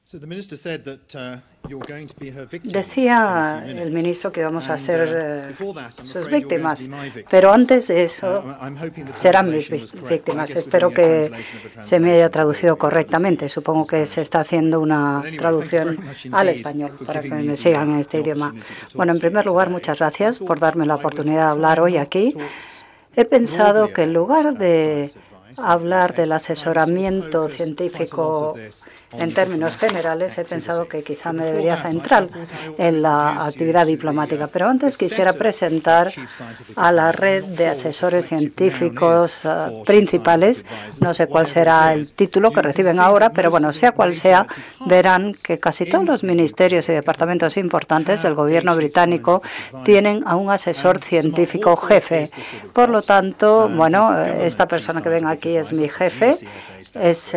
Decía el ministro que íbamos a ser sus víctimas, pero antes de eso serán mis víctimas. Espero que se me haya traducido correctamente. Supongo que se está haciendo una traducción al español para que me sigan en este idioma. Bueno, en primer lugar, muchas gracias por darme la oportunidad de hablar hoy aquí. He pensado que en lugar de hablar del asesoramiento científico en términos generales, he pensado que quizá me debería centrar en la actividad diplomática. Pero antes quisiera presentar a la red de asesores científicos principales. No sé cuál será el título que reciben ahora, pero bueno, sea cual sea, verán que casi todos los ministerios y departamentos importantes del gobierno británico tienen a un asesor científico jefe. Por lo tanto, bueno, esta persona que ven aquí es mi jefe, es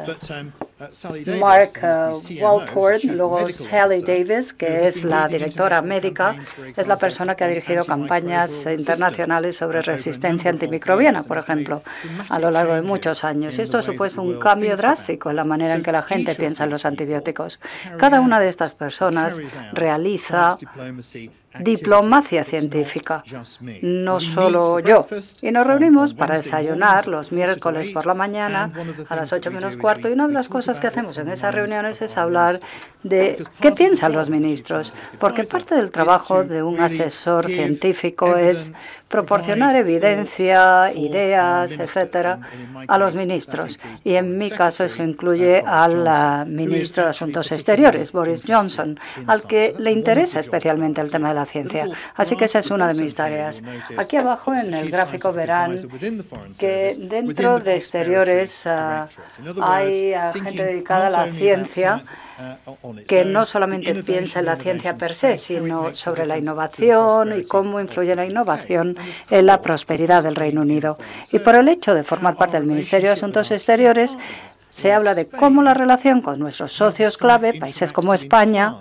Mark Walport. Luego Sally Davis, que es la directora médica, es la persona que ha dirigido campañas internacionales sobre resistencia antimicrobiana, por ejemplo, a lo largo de muchos años. Y esto ha supuesto un cambio drástico en la manera en que la gente piensa en los antibióticos. Cada una de estas personas realiza diplomacia científica, no solo yo. Y nos reunimos para desayunar los miércoles por la mañana a las 8 menos cuarto, y una de las cosas que hacemos en esas reuniones es hablar de qué piensan los ministros, porque parte del trabajo de un asesor científico es proporcionar evidencia, ideas, etcétera, a los ministros. Y en mi caso eso incluye al ministro de Asuntos Exteriores, Boris Johnson, al que le interesa especialmente el tema de la ciencia. Así que esa es una de mis tareas. Aquí abajo en el gráfico verán que dentro de Exteriores hay gente dedicada a la ciencia que no solamente piensa en la ciencia per se, sino sobre la innovación y cómo influye la innovación en la prosperidad del Reino Unido. Y por el hecho de formar parte del Ministerio de Asuntos Exteriores, se habla de cómo la relación con nuestros socios clave, países como España,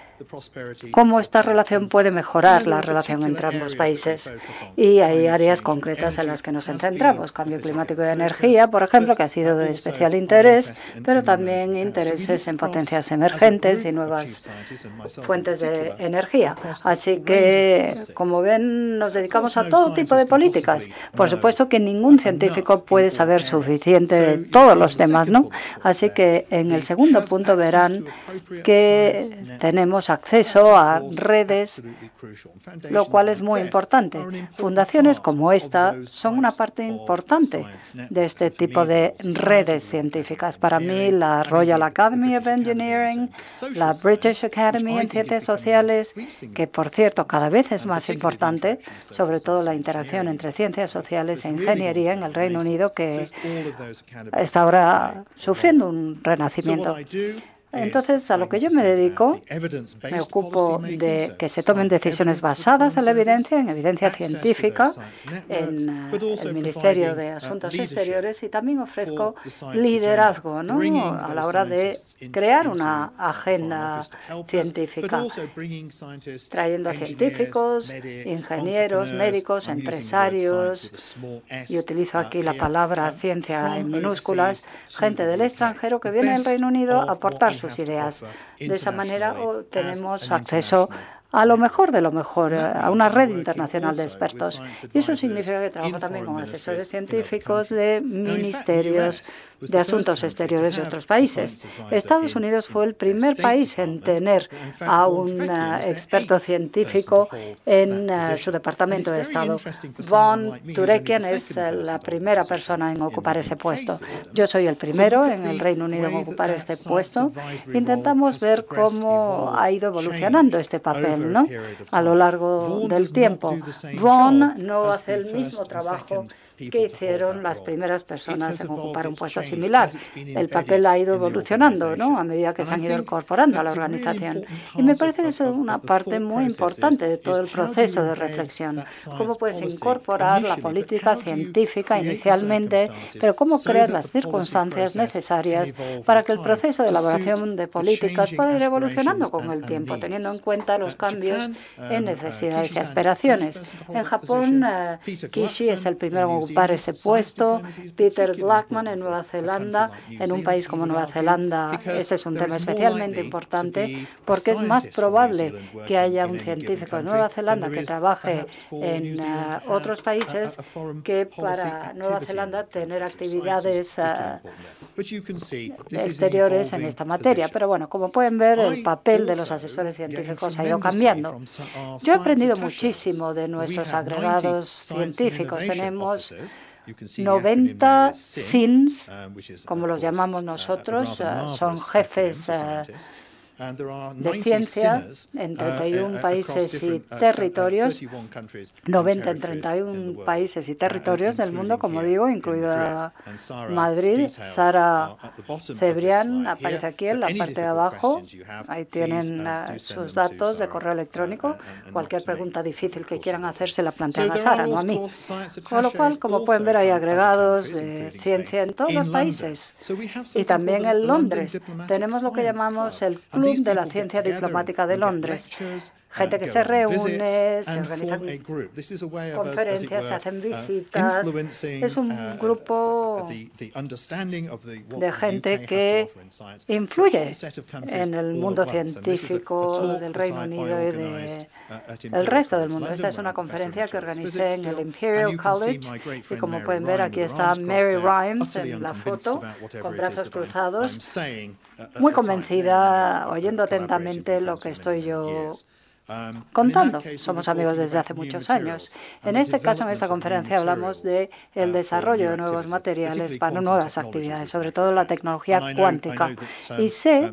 cómo esta relación puede mejorar la relación entre ambos países. Y hay áreas concretas en las que nos centramos. Cambio climático y energía, por ejemplo, que ha sido de especial interés, pero también intereses en potencias emergentes y nuevas fuentes de energía. Así que, como ven, nos dedicamos a todo tipo de políticas. Por supuesto que ningún científico puede saber suficiente de todos los temas, ¿no? Así que en el segundo punto verán que tenemos acceso a redes, lo cual es muy importante. Fundaciones como esta son una parte importante de este tipo de redes científicas. Para mí, la Royal Academy of Engineering, la British Academy en Ciencias Sociales, que por cierto cada vez es más importante, sobre todo la interacción entre ciencias sociales e ingeniería en el Reino Unido, que está ahora sufriendo un renacimiento. Entonces, a lo que yo me dedico, me ocupo de que se tomen decisiones basadas en la evidencia, en evidencia científica, en el Ministerio de Asuntos Exteriores, y también ofrezco liderazgo, ¿no?, a la hora de crear una agenda científica, trayendo a científicos, ingenieros, médicos, empresarios, y utilizo aquí la palabra ciencia en minúsculas, gente del extranjero que viene al Reino Unido a aportar sus ideas. De esa manera tenemos acceso a lo mejor de lo mejor, a una red internacional de expertos. Y eso significa que trabajo también con asesores científicos de ministerios de Asuntos Exteriores de otros países. Estados Unidos fue el primer país en tener a un experto científico en su Departamento de Estado. Von Turekian es la primera persona en ocupar ese puesto. Yo soy el primero en el Reino Unido en ocupar este puesto. Intentamos ver cómo ha ido evolucionando este papel, ¿no?, a lo largo del tiempo. Von no hace el mismo trabajo que hicieron las primeras personas en ocupar un puesto similar. El papel ha ido evolucionando, ¿no?, a medida que se han ido incorporando a la organización. Y me parece que es una parte muy importante de todo el proceso de reflexión. Cómo puedes incorporar la política científica inicialmente, pero cómo crear las circunstancias necesarias para que el proceso de elaboración de políticas pueda ir evolucionando con el tiempo, teniendo en cuenta los cambios en necesidades y aspiraciones. En Japón, Kishi es el primero en ocupar ese puesto. Peter Blackman en Nueva Zelanda, en un país como Nueva Zelanda, ese es un tema especialmente importante porque es más probable que haya un científico en Nueva Zelanda que trabaje en otros países que para Nueva Zelanda tener actividades exteriores en esta materia. Pero bueno, como pueden ver, el papel de los asesores científicos ha ido cambiando. Yo he aprendido muchísimo de nuestros agregados científicos. Tenemos 90 SINs, como los llamamos nosotros, son jefes de ciencia en 31 países y territorios, 90 en 31 países y territorios del mundo, como digo, incluida Madrid. Sara Cebrián aparece aquí en la parte de abajo. Ahí tienen sus datos de correo electrónico. Cualquier pregunta difícil que quieran hacer se la plantean a Sara, no a mí. Con lo cual, como pueden ver, hay agregados de ciencia en todos los países. Y también en Londres tenemos lo que llamamos el Club de la Ciencia Diplomática de Londres. Gente que se reúne, se organizan conferencias, se hacen visitas. Es un grupo de gente que influye en el mundo científico del Reino Unido y del resto del mundo. Esta es una conferencia que organicé en el Imperial College y como pueden ver aquí está Mary Rhymes en la foto con brazos cruzados, muy convencida, oyendo atentamente lo que estoy yo contando. Somos amigos desde hace muchos años. En este caso, en esta conferencia, hablamos de el desarrollo de nuevos materiales para nuevas actividades, sobre todo la tecnología cuántica. Y sé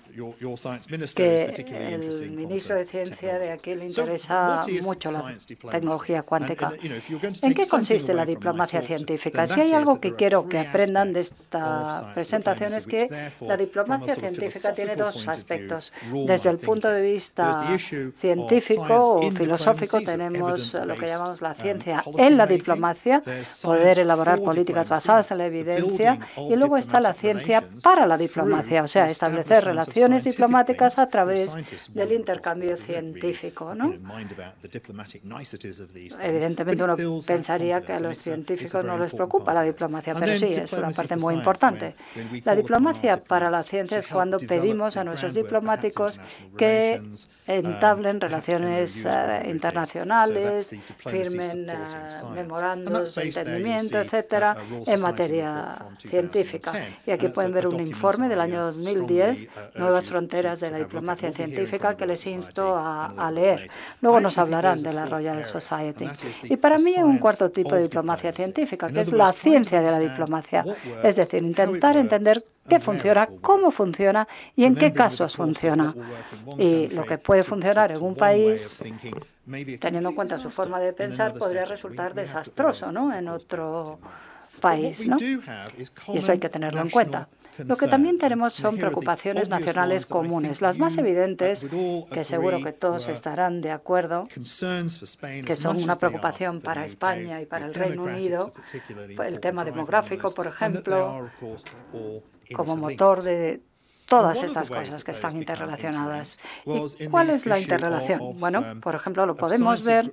que el ministro de Ciencia de aquí le interesa mucho la tecnología cuántica. ¿En qué consiste la diplomacia científica? Si hay algo que quiero que aprendan de esta presentación es que la diplomacia científica tiene dos aspectos. Desde el punto de vista científico o filosófico tenemos lo que llamamos la ciencia en la diplomacia, poder elaborar políticas basadas en la evidencia, y luego está la ciencia para la diplomacia, o sea, establecer relaciones diplomáticas a través del intercambio científico, ¿no? Evidentemente uno pensaría que a los científicos no les preocupa la diplomacia, pero sí, es una parte muy importante. La diplomacia para la ciencia es cuando pedimos a nuestros diplomáticos que entablen relaciones internacionales, firmen memorandos de entendimiento, etcétera, en materia científica. Y aquí pueden ver un informe del año 2010, Nuevas fronteras de la diplomacia científica, que les insto a leer. Luego nos hablarán de la Royal Society. Y para mí hay un cuarto tipo de diplomacia científica, que es la ciencia de la diplomacia. Es decir, intentar entender qué funciona, cómo funciona y en qué casos funciona. Y lo que puede funcionar en un país, teniendo en cuenta su forma de pensar, podría resultar desastroso, ¿no?, en otro país, ¿no? Y eso hay que tenerlo en cuenta. Lo que también tenemos son preocupaciones nacionales comunes. Las más evidentes, que seguro que todos estarán de acuerdo, que son una preocupación para España y para el Reino Unido, el tema demográfico, por ejemplo, como motor de todas estas cosas que están interrelacionadas. ¿Y cuál es la interrelación? Bueno, por ejemplo, lo podemos ver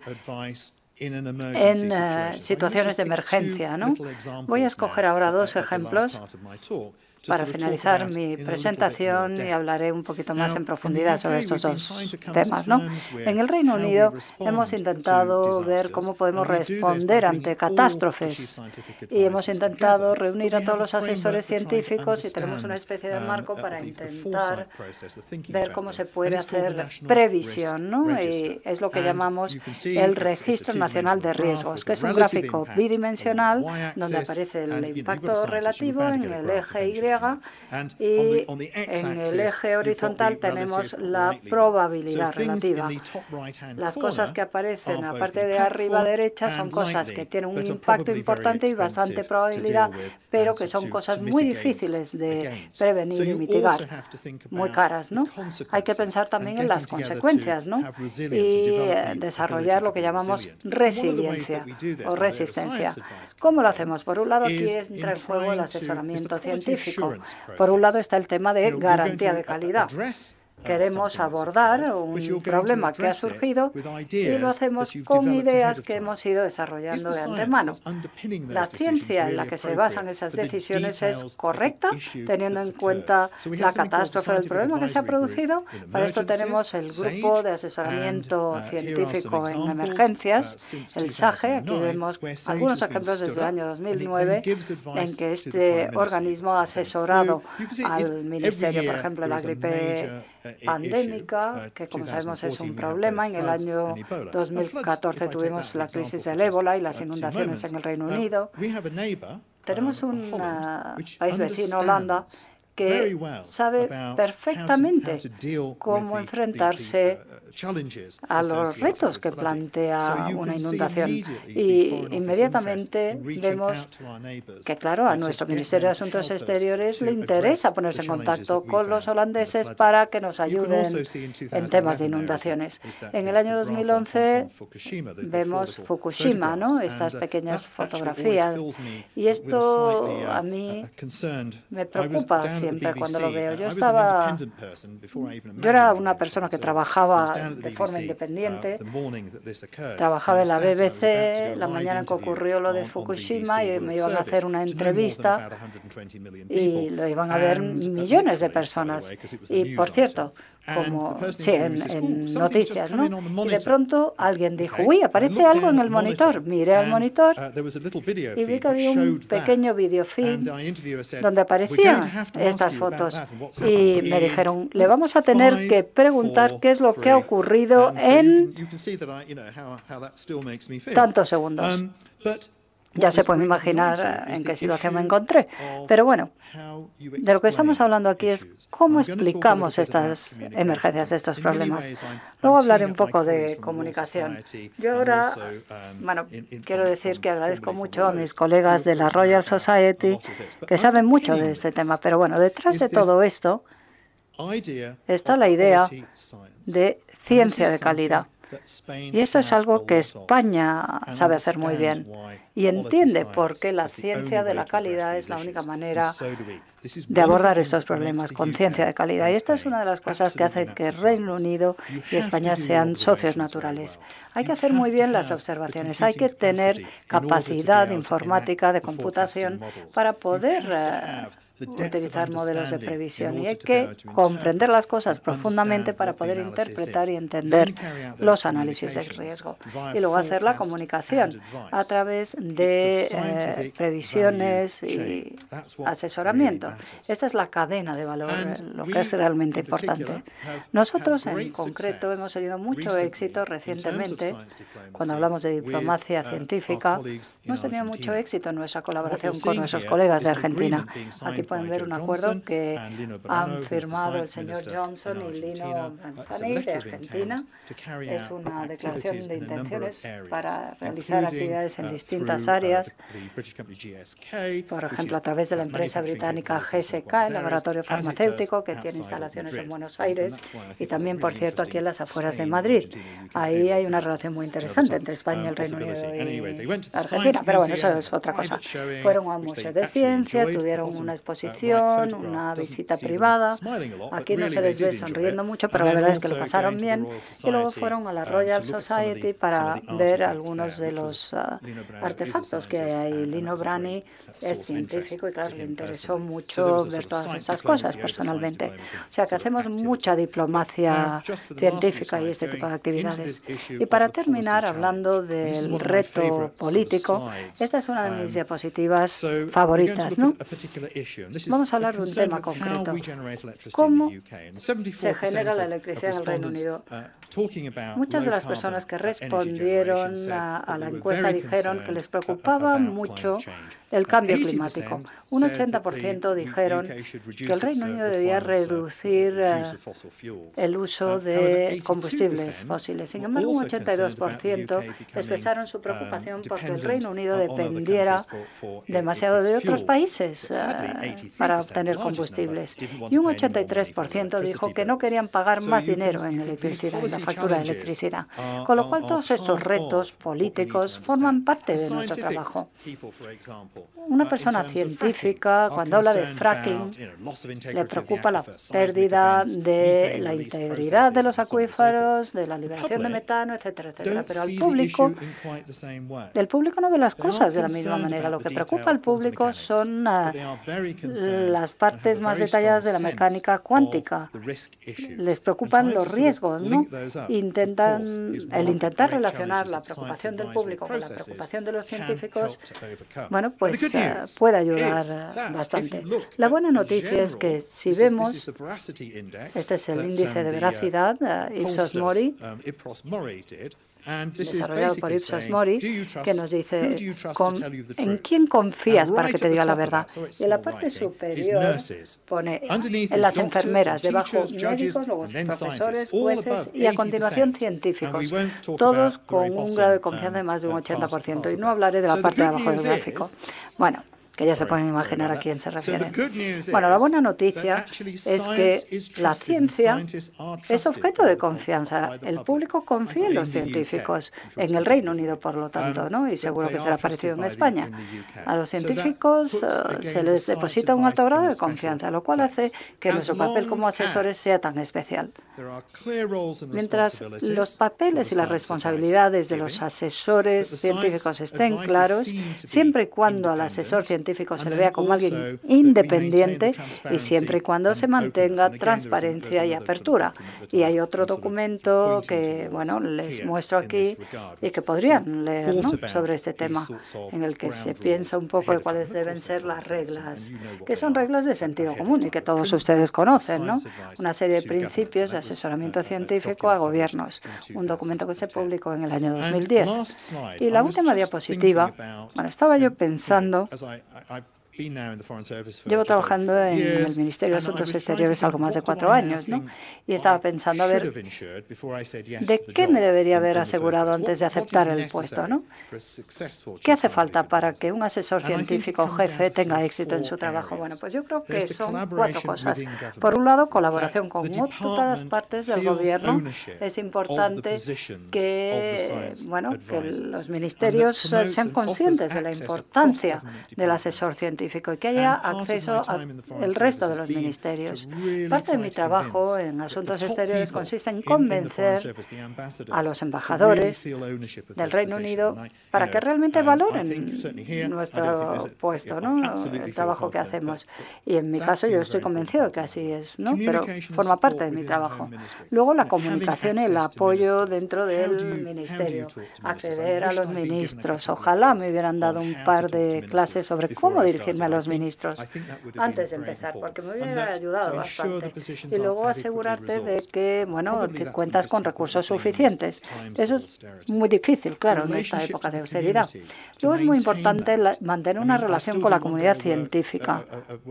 en situaciones de emergencia, ¿no? Voy a escoger ahora dos ejemplos para finalizar mi presentación y hablaré un poquito más en profundidad sobre estos dos temas, ¿no? En el Reino Unido hemos intentado ver cómo podemos responder ante catástrofes y hemos intentado reunir a todos los asesores científicos y tenemos una especie de marco para intentar ver cómo se puede hacer previsión, ¿no? Y es lo que llamamos el Registro Nacional de Riesgos, que es un gráfico bidimensional donde aparece el impacto relativo en el eje Y, y en el eje horizontal tenemos la probabilidad relativa. Las cosas que aparecen en la parte de arriba derecha son cosas que tienen un impacto importante y bastante probabilidad, pero que son cosas muy difíciles de prevenir y mitigar, muy caras, ¿no? Hay que pensar también en las consecuencias, ¿no? Y desarrollar lo que llamamos resiliencia o resistencia. ¿Cómo lo hacemos? Por un lado, aquí entra en juego el asesoramiento científico. Por un lado está el tema de garantía de calidad. queremos abordar un problema que ha surgido y lo hacemos con ideas que hemos ido desarrollando de antemano. ¿La ciencia en la que se basan esas decisiones es correcta, teniendo en cuenta la catástrofe del problema que se ha producido? Para esto tenemos el Grupo de Asesoramiento Científico en Emergencias, el SAGE. Aquí vemos algunos ejemplos desde el año 2009 en que este organismo ha asesorado al Ministerio, por ejemplo, la gripe pandémica, que como sabemos es un problema. En el año 2014 tuvimos la crisis del ébola y las inundaciones en el Reino Unido. Tenemos un país vecino, Holanda, que sabe perfectamente cómo enfrentarse a los retos que plantea una inundación. Y inmediatamente vemos que, claro, a nuestro Ministerio de Asuntos Exteriores le interesa ponerse en contacto con los holandeses para que nos ayuden en temas de inundaciones. En el año 2011 vemos Fukushima, ¿no? Estas pequeñas fotografías. Y esto a mí me preocupa siempre cuando lo veo. Yo era una persona que trabajaba de forma independiente. Trabajaba en la BBC la mañana en que ocurrió lo de Fukushima y me iban a hacer una entrevista y lo iban a ver millones de personas. Y, por cierto, como en noticias, ¿no? Y de pronto alguien dijo, uy, aparece algo en el monitor. Miré al monitor y vi que había un pequeño videofilm donde aparecían estas fotos. Y me dijeron, le vamos a tener que preguntar qué es lo que ha ocurrido en tantos segundos. Ya se pueden imaginar en qué situación me encontré. Pero bueno, de lo que estamos hablando aquí es cómo explicamos estas emergencias, estos problemas. Luego hablaré un poco de comunicación. Yo ahora, quiero decir que agradezco mucho a mis colegas de la Royal Society que saben mucho de este tema. Pero bueno, detrás de todo esto está la idea de ciencia de calidad. Y esto es algo que España sabe hacer muy bien y entiende por qué la ciencia de la calidad es la única manera de abordar estos problemas con ciencia de calidad. Y esta es una de las cosas que hace que Reino Unido y España sean socios naturales. Hay que hacer muy bien las observaciones, hay que tener capacidad informática de computación para poder utilizar modelos de previsión, y hay que comprender las cosas profundamente para poder interpretar y entender los análisis de riesgo y luego hacer la comunicación a través de previsiones y asesoramiento. Esta es la cadena de valor, lo que es realmente importante. Nosotros en concreto hemos tenido mucho éxito recientemente cuando hablamos de diplomacia científica. Hemos tenido mucho éxito en nuestra colaboración con nuestros colegas de Argentina. Aquí pueden ver un acuerdo que han firmado el señor Johnson y Lino Brandani de Argentina. Es una declaración de intenciones para realizar actividades en distintas áreas, por ejemplo, a través de la empresa británica GSK, el laboratorio farmacéutico que tiene instalaciones en Buenos Aires y también, por cierto, aquí en las afueras de Madrid. Ahí hay una relación muy interesante entre España, el Reino Unido y Argentina, pero bueno, eso es otra cosa. Fueron a un museo de ciencia, tuvieron una exposición, una visita privada. Aquí no se les ve sonriendo mucho, pero la verdad es que lo pasaron bien. Y luego fueron a la Royal Society para ver algunos de los artefactos que hay. Lino Brani es científico y, claro, le interesó mucho ver todas estas cosas personalmente. O sea que hacemos mucha diplomacia científica y este tipo de actividades. Y para terminar, hablando del reto político, esta es una de mis diapositivas favoritas, ¿no? Vamos a hablar de un tema concreto. ¿Cómo se genera la electricidad en el Reino Unido? Muchas de las personas que respondieron a la encuesta dijeron que les preocupaba mucho el cambio climático. Un 80% dijeron que el Reino Unido debía reducir el uso de combustibles fósiles. Sin embargo, un 82% expresaron su preocupación porque el Reino Unido dependiera demasiado de otros países, para obtener combustibles. Y un 83% dijo que no querían pagar más dinero en electricidad, en la factura de electricidad. Con lo cual, todos estos retos políticos forman parte de nuestro trabajo. Una persona científica, cuando habla de fracking, le preocupa la pérdida de la integridad de los acuíferos, de la liberación de metano, etcétera, etcétera. Pero el público no ve las cosas de la misma manera. Lo que preocupa al público son las partes más detalladas de la mecánica cuántica. Les preocupan los riesgos, ¿no? Intentar relacionar la preocupación del público con la preocupación de los científicos, bueno, pues puede ayudar bastante. La buena noticia es que si vemos, este es el índice de veracidad, Ipsos Mori, desarrollado por Ipsos Mori, que nos dice en quién confías para que te diga la verdad. Y en la parte superior pone en las enfermeras, debajo médicos, luego profesores, jueces y a continuación científicos, todos con un grado de confianza de más de un 80%. Y no hablaré de la parte de abajo del gráfico. Bueno, que ya se pueden imaginar a quién se refieren. Bueno, la buena noticia es que la ciencia es objeto de confianza. El público confía en los científicos, en el Reino Unido, por lo tanto, ¿no? Y seguro que será parecido en España. A los científicos se les deposita un alto grado de confianza, lo cual hace que nuestro papel como asesores sea tan especial. Mientras los papeles y las responsabilidades de los asesores científicos estén claros, siempre y cuando al asesor científico se le vea como alguien independiente y siempre y cuando se mantenga transparencia y apertura. Y hay otro documento que, bueno, les muestro aquí y que podrían leer, ¿no?, sobre este tema, en el que se piensa un poco de cuáles deben ser las reglas, que son reglas de sentido común y que todos ustedes conocen, ¿no? Una serie de principios de asesoramiento científico a gobiernos, un documento que se publicó en el año 2010. Y la última diapositiva, bueno, estaba yo pensando, llevo trabajando en el Ministerio de Asuntos Exteriores algo más de 4 años, ¿no? Y estaba pensando, a ver, ¿de qué me debería haber asegurado antes de aceptar el puesto, ¿no? ¿Qué hace falta para que un asesor científico o jefe tenga éxito en su trabajo? Bueno, pues yo creo que son 4 cosas. Por un lado, colaboración con todas las partes del gobierno. Es importante que, bueno, que los ministerios sean conscientes de la importancia del asesor científico y que haya acceso al resto de los ministerios. Parte de mi trabajo en asuntos exteriores consiste en convencer a los embajadores del Reino Unido para que realmente valoren nuestro puesto, ¿no?, el trabajo que hacemos. Y en mi caso yo estoy convencido de que así es, ¿no?, pero forma parte de mi trabajo. Luego la comunicación y el apoyo dentro del ministerio. Acceder a los ministros. Ojalá me hubieran dado un par de clases sobre cómo dirigirme a los ministros antes de empezar, porque me hubiera ayudado bastante. Y luego asegurarte de que, bueno, que cuentas con recursos suficientes. Eso es muy difícil, claro, en esta época de austeridad. Luego es muy importante mantener una relación con la comunidad científica.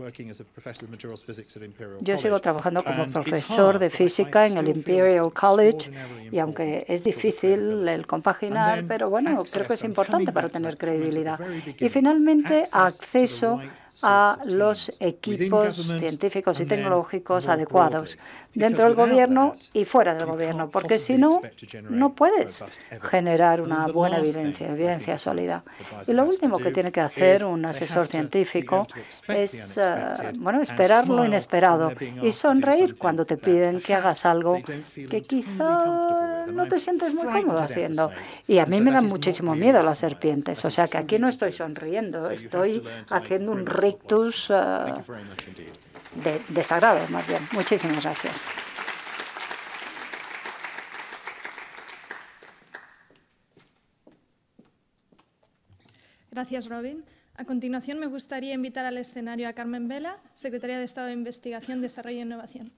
Yo sigo trabajando como profesor de física en el Imperial College y aunque es difícil el compaginar, pero bueno, creo que es importante para tener credibilidad. Y finalmente, acceso a los equipos científicos y tecnológicos adecuados dentro del gobierno y fuera del gobierno, porque si no, no puedes generar una buena evidencia sólida. Y lo último que tiene que hacer un asesor científico es, bueno, esperar lo inesperado y sonreír cuando te piden que hagas algo que quizá no te sientes muy cómodo haciendo. Y a mí me dan muchísimo miedo las serpientes, o sea que aquí no estoy sonriendo, estoy haciendo un rictus de desagrado, más bien. Muchísimas gracias. Gracias, Robin. A continuación, me gustaría invitar al escenario a Carmen Vela, Secretaria de Estado de Investigación, Desarrollo e Innovación.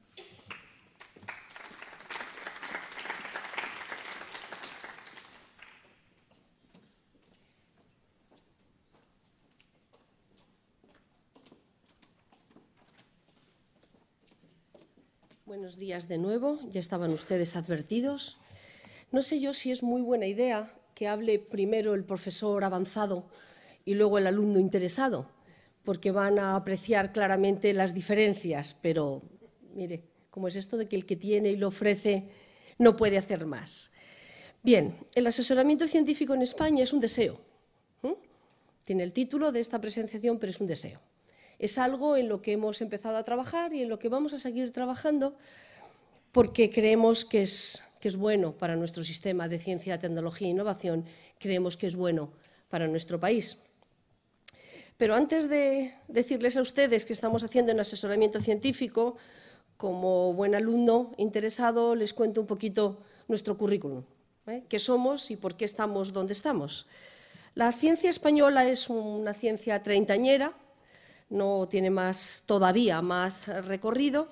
Buenos días de nuevo. Ya estaban ustedes advertidos. No sé yo si es muy buena idea que hable primero el profesor avanzado y luego el alumno interesado, porque van a apreciar claramente las diferencias, pero mire, ¿cómo es esto de que el que tiene y lo ofrece no puede hacer más? Bien, el asesoramiento científico en España es un deseo. Tiene el título de esta presentación, pero es un deseo. Es algo en lo que hemos empezado a trabajar y en lo que vamos a seguir trabajando porque creemos que es bueno para nuestro sistema de ciencia, tecnología e innovación, creemos que es bueno para nuestro país. Pero antes de decirles a ustedes qué estamos haciendo en asesoramiento científico, como buen alumno interesado, les cuento un poquito nuestro currículum, qué somos y por qué estamos donde estamos. La ciencia española es una ciencia treintañera, no tiene todavía más recorrido.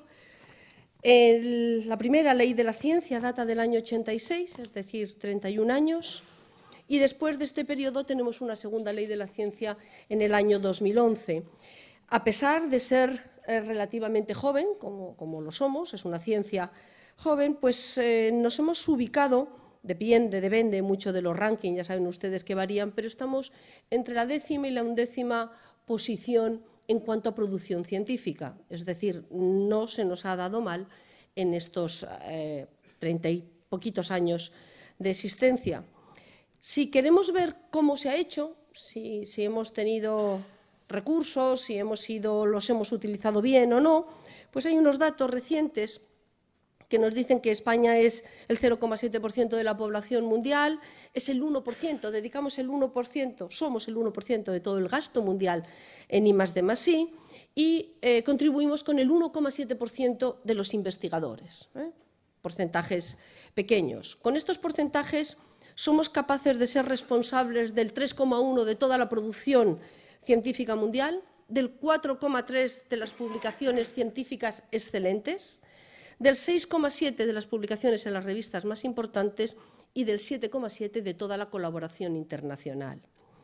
La primera ley de la ciencia data del año 86, es decir, 31 años. Y después de este periodo tenemos una segunda ley de la ciencia en el año 2011. A pesar de ser relativamente joven, como lo somos, es una ciencia joven, pues nos hemos ubicado, depende mucho de los rankings, ya saben ustedes que varían, pero estamos entre la 10ª y la 11ª posición en cuanto a producción científica. Es decir, no se nos ha dado mal en estos 30 y poquitos años de existencia. Si queremos ver cómo se ha hecho, si hemos tenido recursos, si los hemos utilizado bien o no, pues hay unos datos recientes que nos dicen que España es el 0,7% de la población mundial, es el 1%, dedicamos el 1%, somos el 1% de todo el gasto mundial en I+D+I y contribuimos con el 1,7% de los investigadores, porcentajes pequeños. Con estos porcentajes somos capaces de ser responsables del 3,1% de toda la producción científica mundial, del 4,3% de las publicaciones científicas excelentes, del 6,7% de las publicaciones en las revistas más importantes y del 7,7% de toda la colaboración internacional.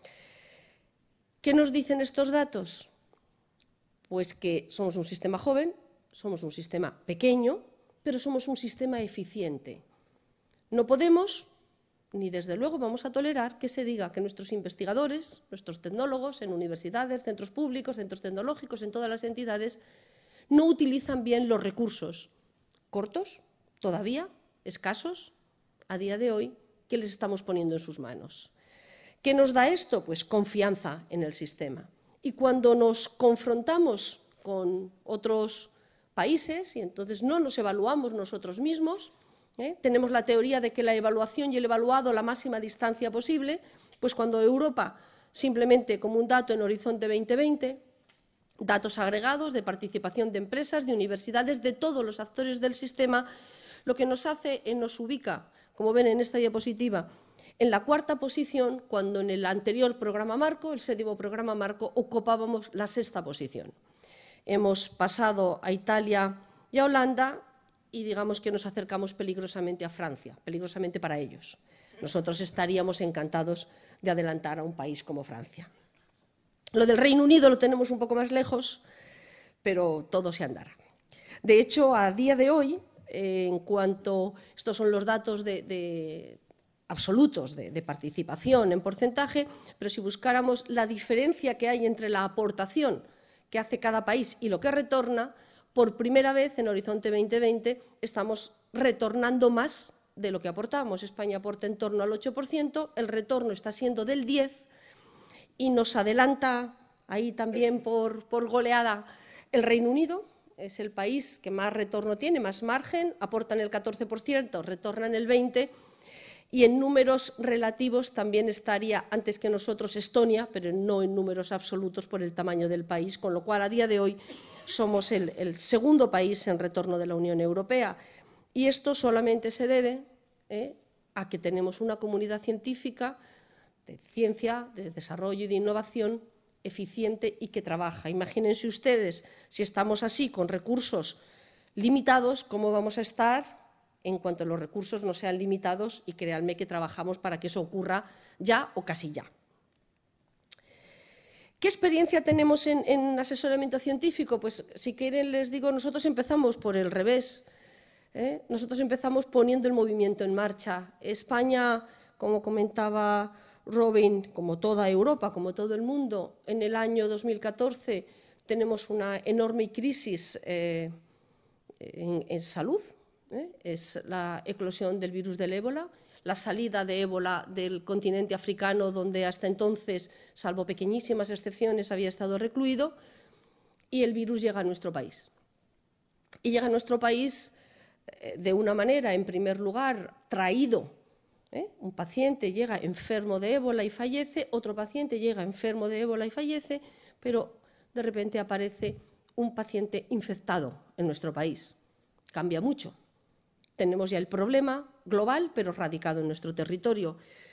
¿Qué nos dicen estos datos? Pues que somos un sistema joven, somos un sistema pequeño, pero somos un sistema eficiente. No podemos, ni desde luego vamos a tolerar que se diga que nuestros investigadores, nuestros tecnólogos en universidades, centros públicos, centros tecnológicos, en todas las entidades, no utilizan bien los recursos cortos, todavía, escasos, a día de hoy, que les estamos poniendo en sus manos. ¿Qué nos da esto? Pues confianza en el sistema. Y cuando nos confrontamos con otros países, y entonces no nos evaluamos nosotros mismos, tenemos la teoría de que la evaluación y el evaluado a la máxima distancia posible, pues cuando Europa, simplemente como un dato en Horizonte 2020, datos agregados de participación de empresas, de universidades, de todos los actores del sistema, lo que nos hace nos ubica, como ven en esta diapositiva, en la 4ª posición, cuando en el anterior programa marco, el 7º programa marco, ocupábamos la 6ª posición. Hemos pasado a Italia y a Holanda y digamos que nos acercamos peligrosamente a Francia, peligrosamente para ellos. Nosotros estaríamos encantados de adelantar a un país como Francia. Lo del Reino Unido lo tenemos un poco más lejos, pero todo se andará. De hecho, a día de hoy, estos son los datos absolutos de participación en porcentaje, pero si buscáramos la diferencia que hay entre la aportación que hace cada país y lo que retorna, por primera vez en Horizonte 2020 estamos retornando más de lo que aportamos. España aporta en torno al 8%, el retorno está siendo del 10%, y nos adelanta ahí también por goleada el Reino Unido, es el país que más retorno tiene, más margen, aportan el 14%, retornan el 20%, y en números relativos también estaría antes que nosotros Estonia, pero no en números absolutos por el tamaño del país, con lo cual a día de hoy somos el segundo país en retorno de la Unión Europea. Y esto solamente se debe a que tenemos una comunidad científica de ciencia, de desarrollo y de innovación eficiente y que trabaja. Imagínense ustedes, si estamos así con recursos limitados, cómo vamos a estar en cuanto los recursos no sean limitados, y créanme que trabajamos para que eso ocurra ya o casi ya. ¿Qué experiencia tenemos en asesoramiento científico? Pues si quieren les digo, nosotros empezamos por el revés. Nosotros empezamos poniendo el movimiento en marcha. España, como comentaba Robin, como toda Europa, como todo el mundo, en el año 2014 tenemos una enorme crisis en salud, es la eclosión del virus del ébola, la salida de ébola del continente africano, donde hasta entonces, salvo pequeñísimas excepciones, había estado recluido, y el virus llega a nuestro país. Y llega a nuestro país de una manera, en primer lugar, traído. Un paciente llega enfermo de ébola y fallece, otro paciente llega enfermo de ébola y fallece, pero de repente aparece un paciente infectado en nuestro país. Cambia mucho. Tenemos ya el problema global, pero radicado en nuestro territorio.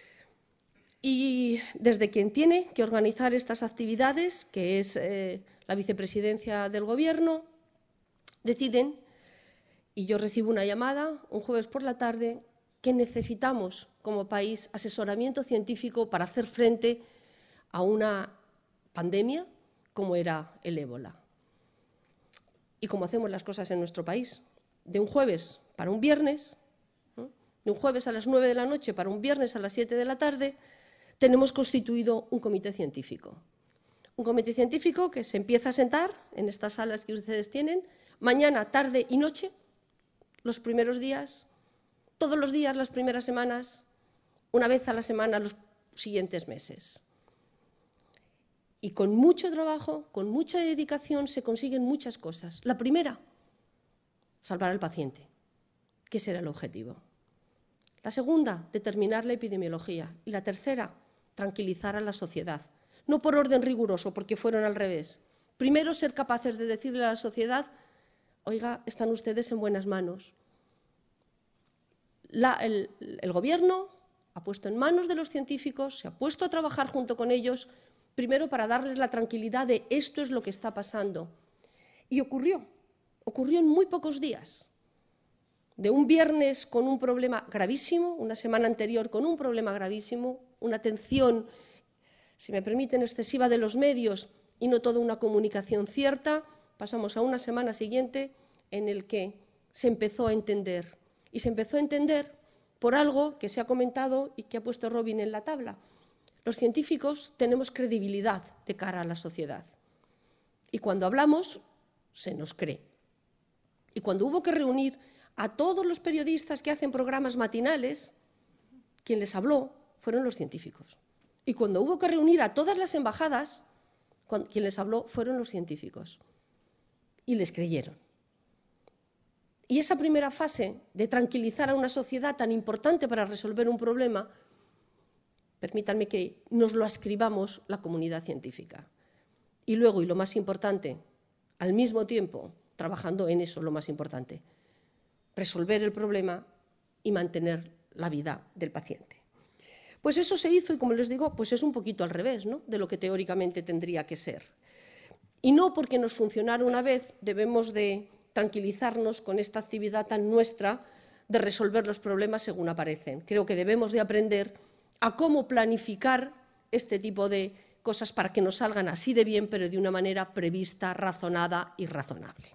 Y desde quien tiene que organizar estas actividades, que es la vicepresidencia del Gobierno, deciden, y yo recibo una llamada un jueves por la tarde, que necesitamos como país asesoramiento científico para hacer frente a una pandemia como era el ébola. Y como hacemos las cosas en nuestro país, de un jueves para un viernes, de un jueves a las 9 de la noche para un viernes a las 7 de la tarde, tenemos constituido un comité científico. Un comité científico que se empieza a sentar en estas salas que ustedes tienen, mañana, tarde y noche, los primeros días, todos los días, las primeras semanas, una vez a la semana los siguientes meses. Y con mucho trabajo, con mucha dedicación, se consiguen muchas cosas. La primera, salvar al paciente, que ese era el objetivo. La segunda, determinar la epidemiología. Y la tercera, tranquilizar a la sociedad. No por orden riguroso, porque fueron al revés. Primero, ser capaces de decirle a la sociedad, oiga, están ustedes en buenas manos. El Gobierno ha puesto en manos de los científicos, se ha puesto a trabajar junto con ellos, primero para darles la tranquilidad de esto es lo que está pasando. Y ocurrió en muy pocos días. De un viernes con un problema gravísimo, una semana anterior con un problema gravísimo, una atención, si me permiten, excesiva de los medios y no toda una comunicación cierta, pasamos a una semana siguiente en el que se empezó a entender. Y se empezó a entender por algo que se ha comentado y que ha puesto Robin en la tabla. Los científicos tenemos credibilidad de cara a la sociedad. Y cuando hablamos, se nos cree. Y cuando hubo que reunir a todos los periodistas que hacen programas matinales, quien les habló fueron los científicos. Y cuando hubo que reunir a todas las embajadas, quien les habló fueron los científicos. Y les creyeron. Y esa primera fase de tranquilizar a una sociedad tan importante para resolver un problema, permítanme que nos lo ascribamos la comunidad científica. Y luego, y lo más importante, al mismo tiempo, trabajando en eso, lo más importante, resolver el problema y mantener la vida del paciente. Pues eso se hizo y, como les digo, pues es un poquito al revés, ¿no?, de lo que teóricamente tendría que ser. Y no porque nos funcionara una vez debemos de tranquilizarnos con esta actividad tan nuestra de resolver los problemas según aparecen. Creo que debemos de aprender a cómo planificar este tipo de cosas para que nos salgan así de bien, pero de una manera prevista, razonada y razonable.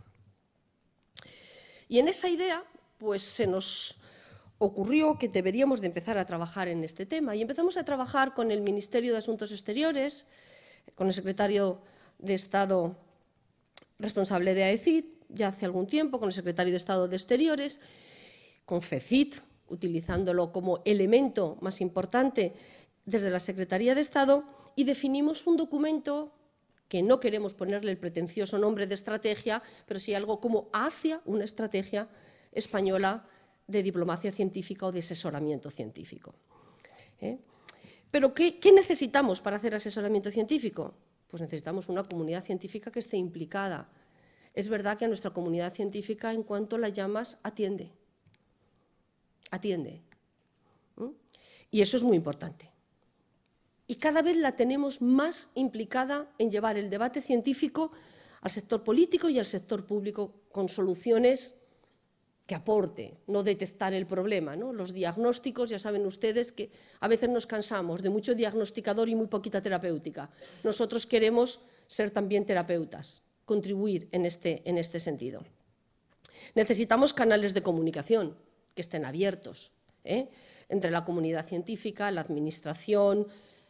Y en esa idea, pues se nos ocurrió que deberíamos de empezar a trabajar en este tema. Y empezamos a trabajar con el Ministerio de Asuntos Exteriores, con el secretario de Estado responsable de AECID, ya hace algún tiempo, con el secretario de Estado de Exteriores, con FECIT, utilizándolo como elemento más importante desde la Secretaría de Estado, y definimos un documento que no queremos ponerle el pretencioso nombre de estrategia, pero sí algo como hacia una estrategia española de diplomacia científica o de asesoramiento científico. Pero ¿qué necesitamos para hacer asesoramiento científico? Pues necesitamos una comunidad científica que esté implicada. Es verdad que a nuestra comunidad científica, en cuanto la llamas, atiende. Y eso es muy importante. Y cada vez la tenemos más implicada en llevar el debate científico al sector político y al sector público con soluciones que aporte, no detectar el problema, ¿no? Los diagnósticos, ya saben ustedes que a veces nos cansamos de mucho diagnosticador y muy poquita terapéutica. Nosotros queremos ser también terapeutas, contribuir en este sentido. Necesitamos canales de comunicación que estén abiertos, entre la comunidad científica, la administración,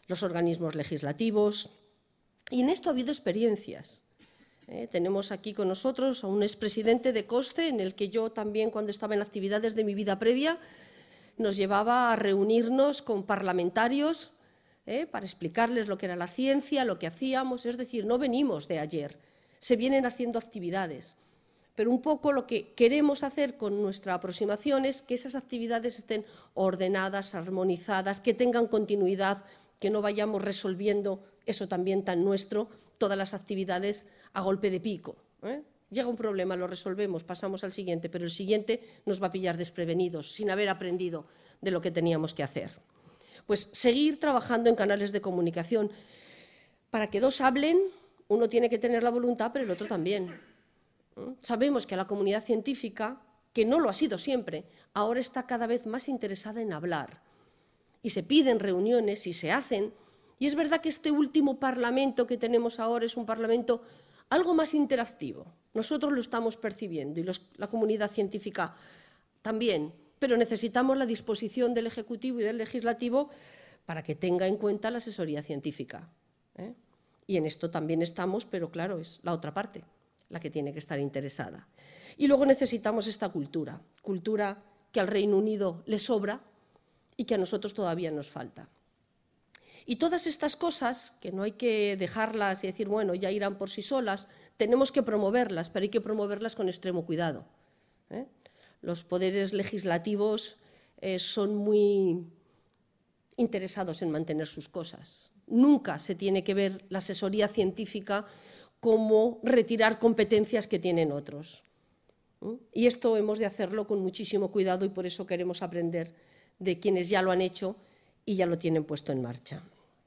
los organismos legislativos. Y en esto ha habido experiencias. Tenemos aquí con nosotros a un expresidente de COSCE, en el que yo también, cuando estaba en actividades de mi vida previa, nos llevaba a reunirnos con parlamentarios para explicarles lo que era la ciencia, lo que hacíamos. Es decir, no venimos de ayer, se vienen haciendo actividades. Pero un poco lo que queremos hacer con nuestra aproximación es que esas actividades estén ordenadas, armonizadas, que tengan continuidad, que no vayamos resolviendo, eso también tan nuestro, todas las actividades a golpe de pico. Llega un problema, lo resolvemos, pasamos al siguiente, pero el siguiente nos va a pillar desprevenidos, sin haber aprendido de lo que teníamos que hacer. Pues seguir trabajando en canales de comunicación. Para que dos hablen, uno tiene que tener la voluntad, pero el otro también. Sabemos que la comunidad científica, que no lo ha sido siempre, ahora está cada vez más interesada en hablar. Y se piden reuniones y se hacen. Y es verdad que este último parlamento que tenemos ahora es un parlamento algo más interactivo. Nosotros lo estamos percibiendo y la comunidad científica también, pero necesitamos la disposición del Ejecutivo y del Legislativo para que tenga en cuenta la asesoría científica. Y en esto también estamos, pero claro, es la otra parte la que tiene que estar interesada. Y luego necesitamos esta cultura que al Reino Unido le sobra y que a nosotros todavía nos falta. Y todas estas cosas, que no hay que dejarlas y decir, bueno, ya irán por sí solas, tenemos que promoverlas, pero hay que promoverlas con extremo cuidado. Los poderes legislativos son muy interesados en mantener sus cosas. Nunca se tiene que ver la asesoría científica como retirar competencias que tienen otros. Y esto hemos de hacerlo con muchísimo cuidado y por eso queremos aprender de quienes ya lo han hecho y ya lo tienen puesto en marcha.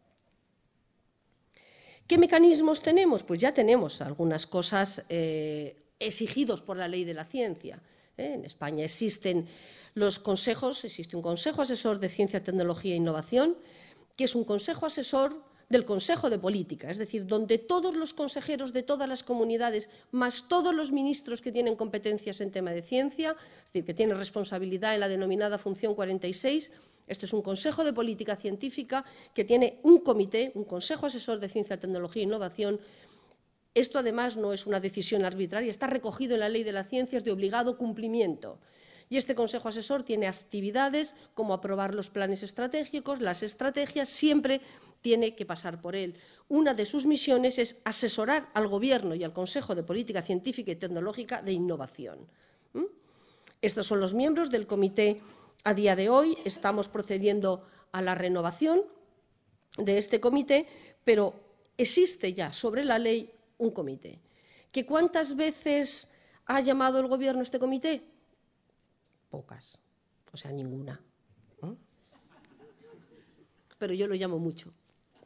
¿Qué mecanismos tenemos? Pues ya tenemos algunas cosas exigidos por la ley de la ciencia. En España existen los consejos, existe un Consejo Asesor de Ciencia, Tecnología e Innovación, que es un consejo asesor del Consejo de Política, es decir, donde todos los consejeros de todas las comunidades, más todos los ministros que tienen competencias en tema de ciencia, es decir, que tienen responsabilidad en la denominada Función 46, esto es un Consejo de Política Científica que tiene un comité, un Consejo Asesor de Ciencia, Tecnología e Innovación. Esto, además, no es una decisión arbitraria, está recogido en la Ley de la Ciencia, es de obligado cumplimiento. Y este Consejo Asesor tiene actividades como aprobar los planes estratégicos, las estrategias, siempre tiene que pasar por él. Una de sus misiones es asesorar al Gobierno y al Consejo de Política Científica y Tecnológica de Innovación. Estos son los miembros del comité. A día de hoy estamos procediendo a la renovación de este comité, pero existe ya sobre la ley un comité. ¿Que cuántas veces ha llamado el Gobierno a este comité? Pocas, o sea, ninguna. Pero yo lo llamo mucho.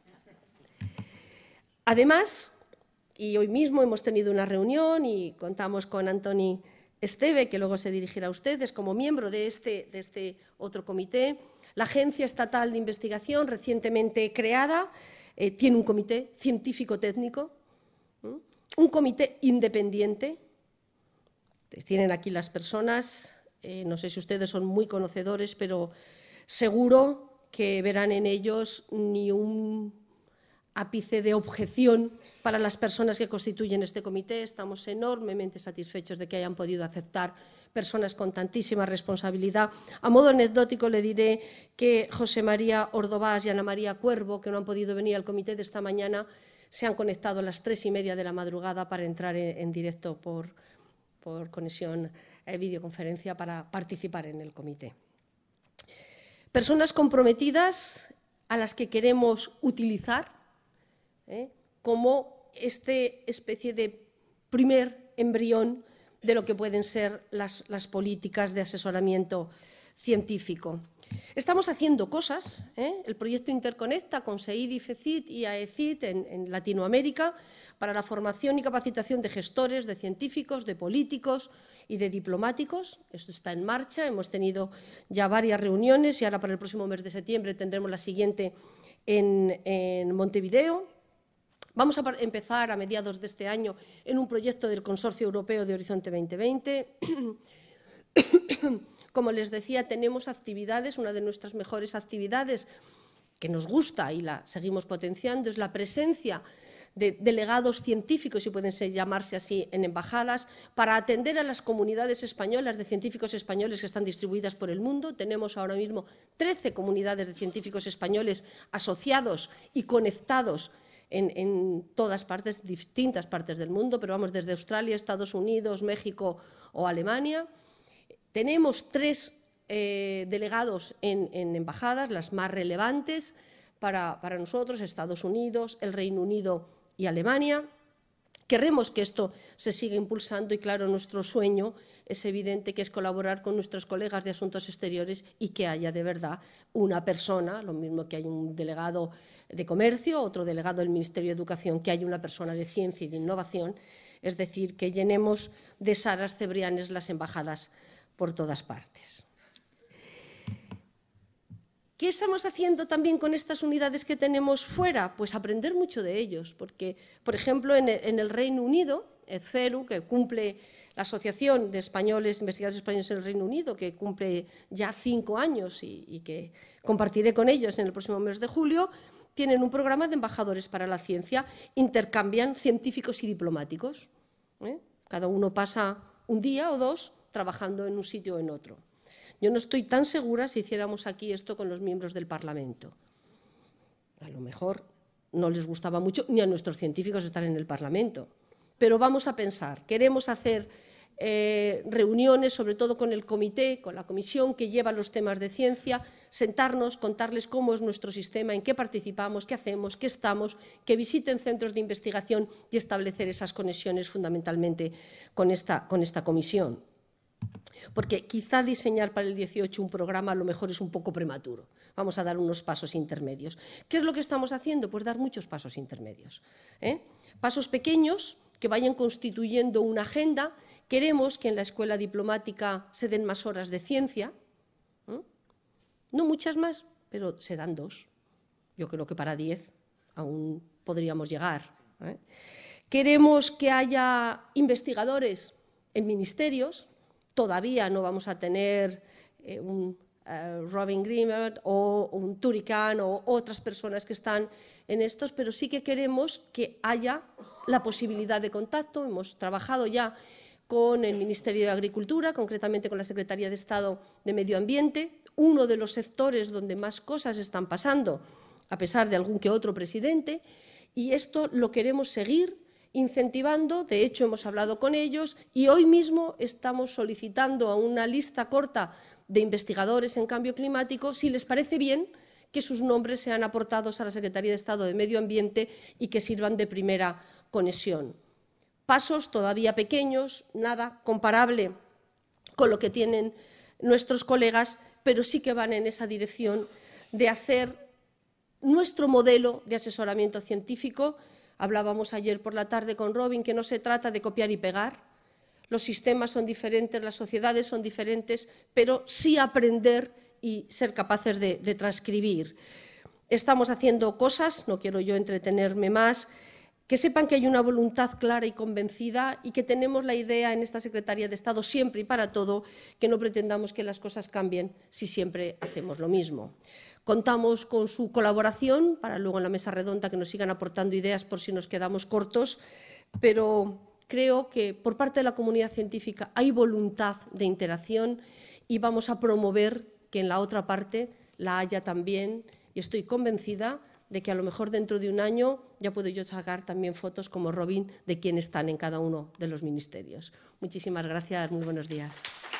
Además, y hoy mismo hemos tenido una reunión y contamos con Antoni Esteve, que luego se dirigirá a ustedes como miembro de este otro comité. La Agencia Estatal de Investigación, recientemente creada, tiene un comité científico-técnico, un comité independiente. Tienen aquí las personas, no sé si ustedes son muy conocedores, pero seguro que verán en ellos ni un ápice de objeción para las personas que constituyen este comité. Estamos enormemente satisfechos de que hayan podido aceptar personas con tantísima responsabilidad. A modo anecdótico le diré que José María Ordovás y Ana María Cuervo, que no han podido venir al comité de esta mañana, se han conectado a las 3:30 de la madrugada para entrar en directo por conexión videoconferencia para participar en el comité. Personas comprometidas a las que queremos utilizar como especie de primer embrión de lo que pueden ser las políticas de asesoramiento científico. Estamos haciendo cosas, el proyecto Interconecta con SEIDI, FECIT y AECIT en Latinoamérica para la formación y capacitación de gestores, de científicos, de políticos y de diplomáticos. Esto está en marcha, hemos tenido ya varias reuniones y ahora para el próximo mes de septiembre tendremos la siguiente en Montevideo. Vamos a empezar a mediados de este año en un proyecto del Consorcio Europeo de Horizonte 2020. Como les decía, tenemos actividades, una de nuestras mejores actividades que nos gusta y la seguimos potenciando, es la presencia de delegados científicos, si pueden llamarse así, en embajadas, para atender a las comunidades españolas de científicos españoles que están distribuidas por el mundo. Tenemos ahora mismo 13 comunidades de científicos españoles asociados y conectados en todas partes, distintas partes del mundo, pero vamos desde Australia, Estados Unidos, México o Alemania. Tenemos 3 delegados en embajadas, las más relevantes para nosotros, Estados Unidos, el Reino Unido y Alemania. Queremos que esto se siga impulsando y, claro, nuestro sueño es evidente que es colaborar con nuestros colegas de Asuntos Exteriores y que haya de verdad una persona, lo mismo que hay un delegado de Comercio, otro delegado del Ministerio de Educación, que haya una persona de Ciencia y de Innovación, es decir, que llenemos de Saras Cebrianes las embajadas por todas partes. ¿Qué estamos haciendo también con estas unidades que tenemos fuera? Pues aprender mucho de ellos, porque, por ejemplo, en el Reino Unido, el CERU, que cumple la Asociación de Investigadores Españoles en el Reino Unido, que cumple ya 5 años y que compartiré con ellos en el próximo mes de julio, tienen un programa de embajadores para la ciencia, intercambian científicos y diplomáticos. Cada uno pasa un día o 2 trabajando en un sitio o en otro. Yo no estoy tan segura si hiciéramos aquí esto con los miembros del Parlamento. A lo mejor no les gustaba mucho ni a nuestros científicos estar en el Parlamento, pero vamos a pensar, queremos hacer reuniones, sobre todo con el comité, con la comisión que lleva los temas de ciencia, sentarnos, contarles cómo es nuestro sistema, en qué participamos, qué hacemos, qué estamos, que visiten centros de investigación y establecer esas conexiones fundamentalmente con esta comisión. Porque quizá diseñar para el 18 un programa a lo mejor es un poco prematuro. Vamos a dar unos pasos intermedios. ¿Qué es lo que estamos haciendo? Pues dar muchos pasos intermedios. Pasos pequeños que vayan constituyendo una agenda. Queremos que en la escuela diplomática se den más horas de ciencia. No muchas más, pero se dan 2. Yo creo que para 10 aún podríamos llegar. Queremos que haya investigadores en ministerios. Todavía no vamos a tener un Robin Greenberg o un Turrican o otras personas que están en estos, pero sí que queremos que haya la posibilidad de contacto. Hemos trabajado ya con el Ministerio de Agricultura, concretamente con la Secretaría de Estado de Medio Ambiente, uno de los sectores donde más cosas están pasando, a pesar de algún que otro presidente, y esto lo queremos seguir incentivando. De hecho, hemos hablado con ellos y hoy mismo estamos solicitando a una lista corta de investigadores en cambio climático si les parece bien que sus nombres sean aportados a la Secretaría de Estado de Medio Ambiente y que sirvan de primera conexión. Pasos todavía pequeños, nada comparable con lo que tienen nuestros colegas, pero sí que van en esa dirección de hacer nuestro modelo de asesoramiento científico. Hablábamos ayer por la tarde con Robin que no se trata de copiar y pegar. Los sistemas son diferentes, las sociedades son diferentes, pero sí aprender y ser capaces de transcribir. Estamos haciendo cosas, no quiero yo entretenerme más, que sepan que hay una voluntad clara y convencida y que tenemos la idea en esta Secretaría de Estado siempre y para todo, que no pretendamos que las cosas cambien si siempre hacemos lo mismo. Contamos con su colaboración para luego en la mesa redonda que nos sigan aportando ideas por si nos quedamos cortos, pero creo que por parte de la comunidad científica hay voluntad de interacción y vamos a promover que en la otra parte la haya también, y estoy convencida de que a lo mejor dentro de un año ya puedo yo sacar también fotos como Robin de quién están en cada uno de los ministerios. Muchísimas gracias, muy buenos días.